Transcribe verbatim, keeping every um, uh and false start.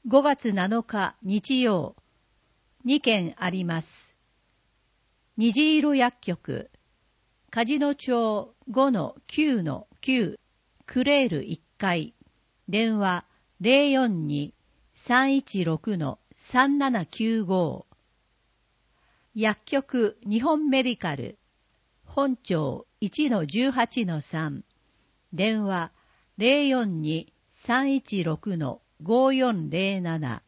ごがつなのか日曜、にけんあります。虹色薬局、梶野町 ごのきゅうのきゅう、クレールいっかい、電話 ゼロよんに さんいちろく さんななきゅうご。薬局日本メディカル、本町 いちのじゅうはちのさん、電話 ゼロよんに さんいちろく ごよんゼロなな。